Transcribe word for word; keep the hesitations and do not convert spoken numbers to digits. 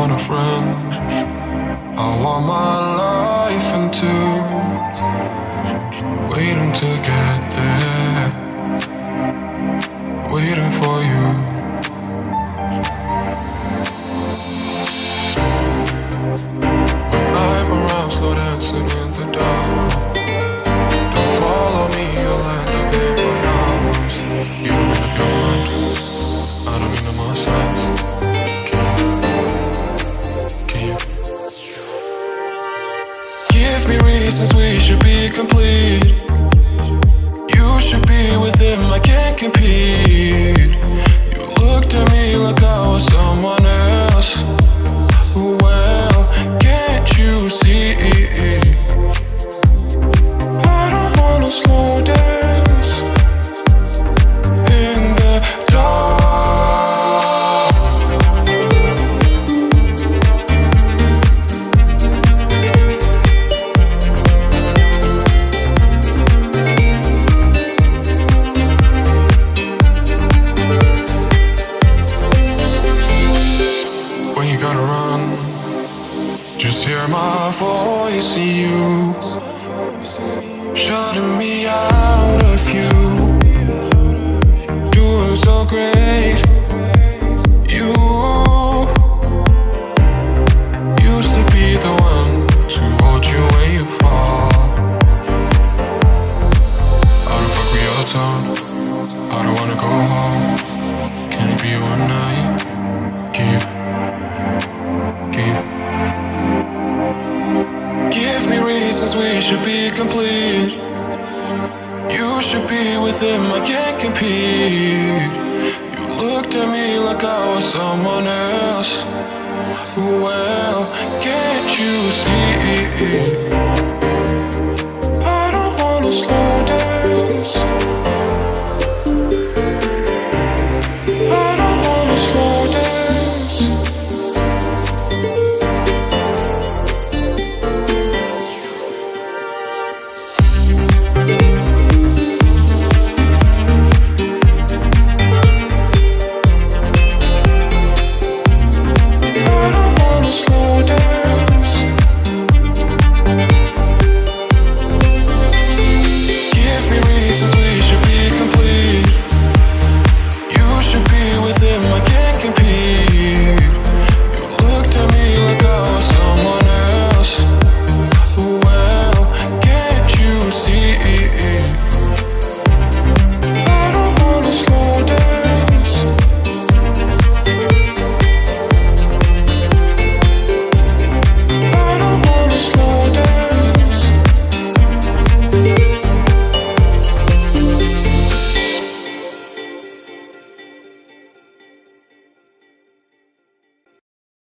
want a friend. I want my life into waiting to get there, waiting for you. When I'm around, slow dancing in the dark. Don't follow me, you'll end up in my arms. You don't mean up your mind, I don't mean on my sides. Give me reasons we should be complete. You should be with him, I can't compete. You looked at me like I was someone else. Well, can't you see? I don't wanna slow dance in the dark. Just hear my voice in you, shutting me out of you. Doing so great. You used to be the one to hold you when you fall. I don't fuck with your tone, I don't wanna go home. Can it be one night? Keep, keep. Give me reasons we should be complete. You should be with him, I can't compete. You looked at me like I was someone else. Well, can't you see? I don't wanna slow dance